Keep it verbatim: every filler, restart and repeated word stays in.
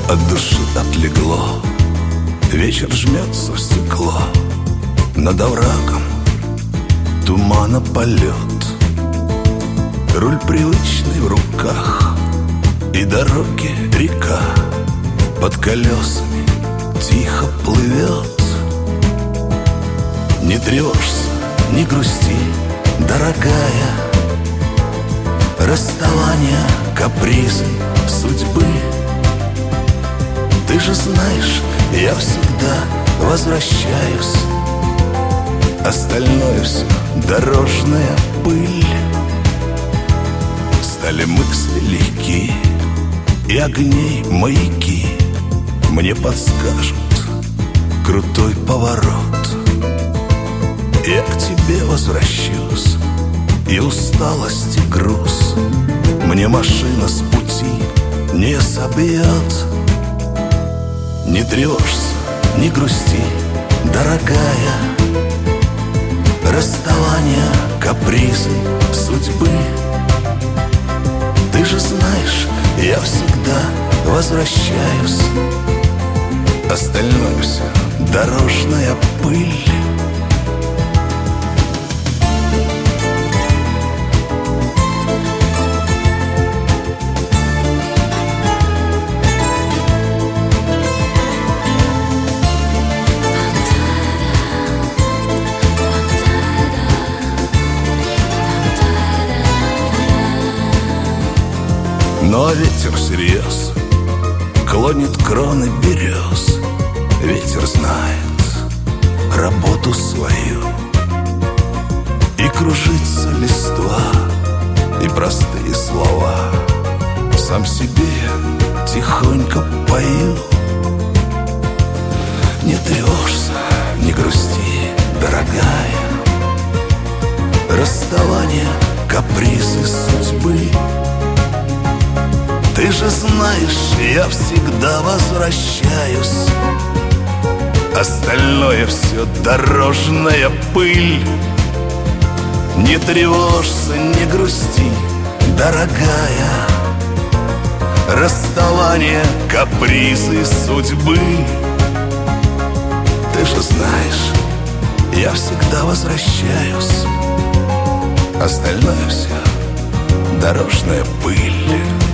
от души отлегло. Вечер жмется в стекло. Над оврагом тумана полет. Руль привычный в руках, и дороги река под колесами тихо плывет. Не тревожься, не грусти, дорогая. Расставания, капризы судьбы. Ты же знаешь, я всегда возвращаюсь. Остальное все дорожная пыль. Стали мысли легки, и огней маяки мне подскажут крутой поворот. Я к тебе возвращусь, и усталость, и груз мне машина с пути не собьет. Не тревожься, не грусти, дорогая. Расставания, капризы судьбы. Ты же знаешь, я всегда возвращаюсь. Остальное все дорожная пыль. Но ветер всерьез клонит кроны берез. Ветер знает работу свою. И кружится листва, и простые слова сам себе тихонько пою. Не тревожься, не грусти, дорогая. Расставания, капризы судьбы. Ты же знаешь, я всегда возвращаюсь. Остальное все дорожная пыль. Не тревожься, не грусти, дорогая. Расставания, капризы судьбы. Ты же знаешь, я всегда возвращаюсь. Остальное все дорожная пыль.